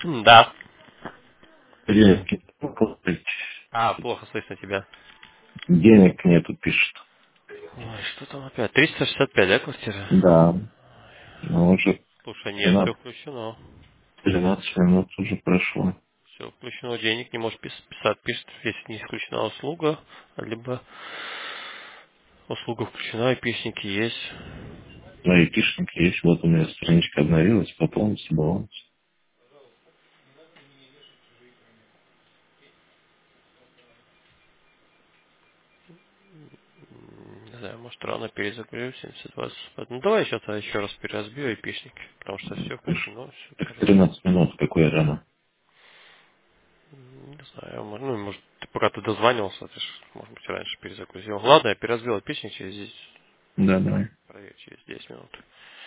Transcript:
Да. Денег Плохо слышно тебя. денег нету, пишет. Ой, что там опять? 365, да, квартира? Да, но уже Слушай, нет, все 12, включено. 13 минут уже прошло. Все включено, денег не можешь писать. Пишет, если не исключена услуга, либо услуга включена, и песенники есть. На айтишнике есть, вот у меня страничка обновилась, пополнится баланс. Не знаю, может рано перезагрузил 7020. Ну давай сейчас я еще раз переразбью айпишники, потому что все включено, все Так хорошо. 13 минут, какое рано. Не знаю, ну, может, пока ты дозванивался, ты ж, может быть, раньше перезагрузил. Ладно, я переразбил айпишник через 10, Да, давай. проверь, через 10 минут.